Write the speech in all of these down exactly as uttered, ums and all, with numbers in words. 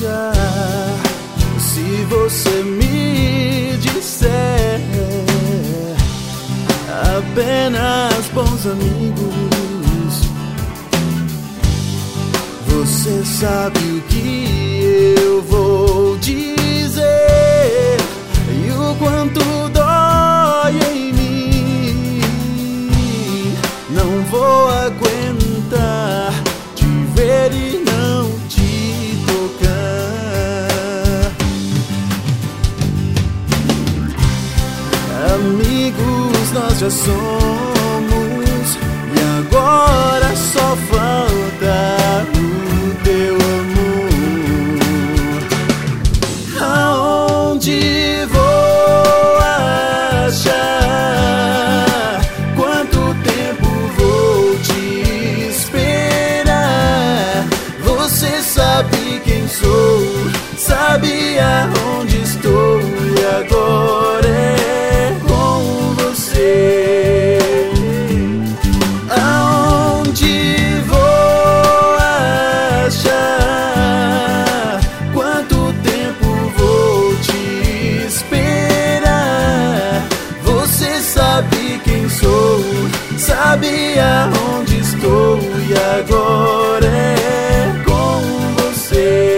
achar se você me disser apenas bons amigos. Você sabe o que eu vou dizer e o quanto dói em mim. Não vou aguentar te ver e não te tocar. Amigos nós já somos e agora só falta o teu amor. Aonde vou achar? Quanto tempo vou te esperar? Você sabe quem sou, sabe aonde estou e agora é com você. Aonde vou achar? Quanto tempo vou te esperar? Você sabe quem sou, sabe aonde estou e agora é com você.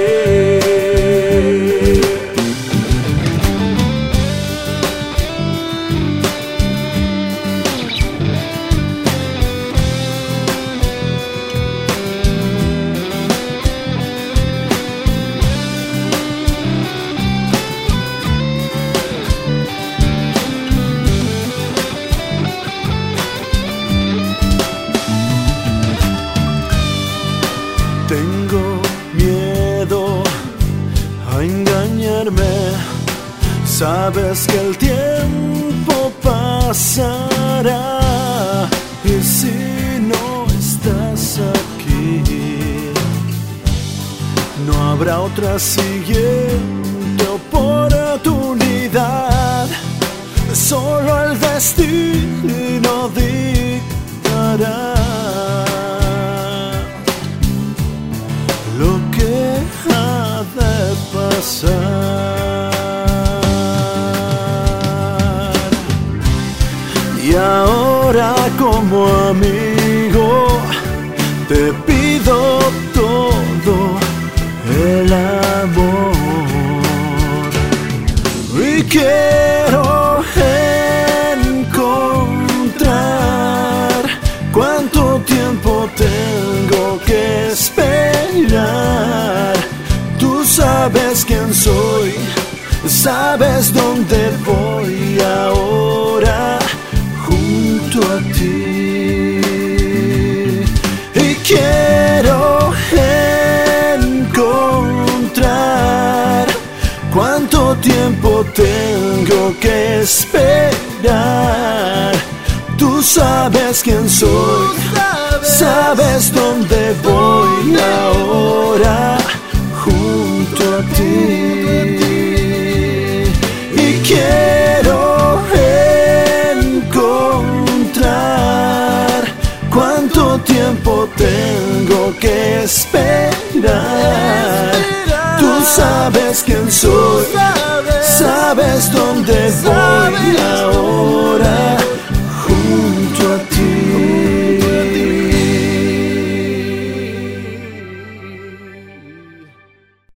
Tengo miedo a engañarme, sabes que el tiempo pasará y si no estás aquí, no habrá otra siguiente oportunidad. Solo el destino dictará lo que ha de pasar. Y ahora como amigo te pido todo el amor y quiero encontrar cuánto tiempo tengo que esperar. Tú sabes quién soy, sabes dónde voy ahora junto a ti. Y quiero encontrar cuánto tiempo tengo que esperar. Tú sabes quién soy, sabes dónde voy ahora junto a ti. Y quiero encontrar cuánto tiempo tengo que esperar. Tú sabes quién soy, sabes dónde voy ahora